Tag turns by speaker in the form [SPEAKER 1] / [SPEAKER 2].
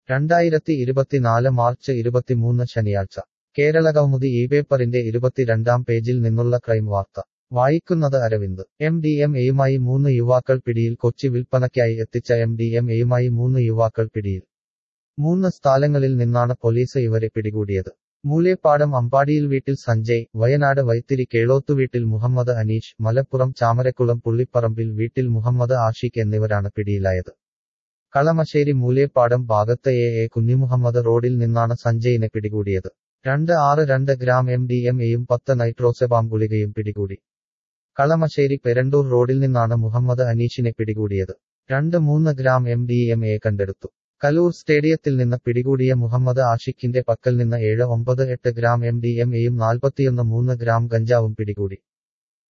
[SPEAKER 1] 2024 March 23 ശനിയാഴ്ച കേരളകൗമുദി ഈ പേപ്പറിന്റെ 22-ാം പേജിൽ നിന്നുള്ള ക്രൈം വാർത്ത വായിക്കുന്നത് അരവിന്ദ് MDMAയുമായി 3 യുവാക്കൾ പിടിയിൽ കൊച്ചി വിൽപ്പനയ്ക്കായി എത്തിച്ച MDMAയുമായി 3 യുവാക്കൾ പിടിയിൽ 3 സ്ഥലങ്ങളിൽ നിന്നാണ് പോലീസ് ഇവരെ പിടികൂടിയത്. മൂലേപ്പാടം അമ്പാടിയിൽ വീട്ടിൽ സഞ്ജയ്, വയനാട് വൈത്തിരി കേളോത്തുവീട്ടിൽ മുഹമ്മദ് അനീഷ്, മലപ്പുറം ചാമരക്കുളം പുള്ളിപ്പറമ്പിൽ വീട്ടിൽ മുഹമ്മദ് ആഷിഖ് എന്നിവരാണ് പിടിയിലായത്. കളമശ്ശേരി മൂലേപ്പാടം ഭാഗത്ത് എ കുഞ്ഞിമുഹമ്മദ് റോഡിൽ നിന്നാണ് സഞ്ജയിനെ പിടികൂടിയത്. 262 ഗ്രാം MDMAയും 10 നൈട്രോസെപാം ഗുളികയും പിടികൂടി. കളമശ്ശേരി പെരണ്ടൂർ റോഡിൽ നിന്നാണ് മുഹമ്മദ് അനീഷിനെ പിടികൂടിയത്. 2-3 ഗ്രാം MDMA കണ്ടെടുത്തു. കലൂർ സ്റ്റേഡിയത്തിൽ നിന്ന് പിടികൂടിയ മുഹമ്മദ് ആഷിഖിന്റെ പക്കൽ നിന്ന് 7-9-8 ഗ്രാം MDMAയും 41-3 ഗ്രാം ഗഞ്ചാവും പിടികൂടി.